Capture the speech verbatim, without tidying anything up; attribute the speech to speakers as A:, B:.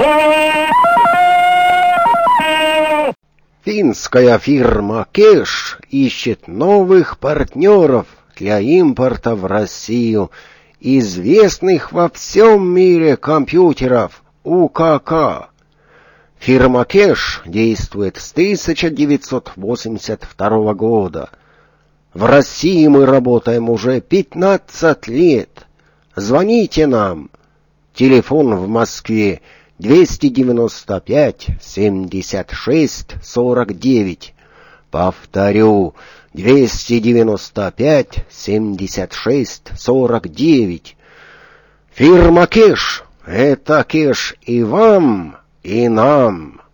A: Финская фирма Кэш ищет новых партнеров для импорта в Россию известных во всем мире компьютеров У К К. Фирма Кэш действует с тысяча девятьсот восемьдесят второго года. В России мы работаем уже пятнадцать лет. Звоните нам. Телефон в Москве двести девяносто пять семьдесят шесть сорок девять. Повторю, двести девяносто пять семьдесят шесть сорок девять. Фирма Кэш — это кэш и вам, и нам.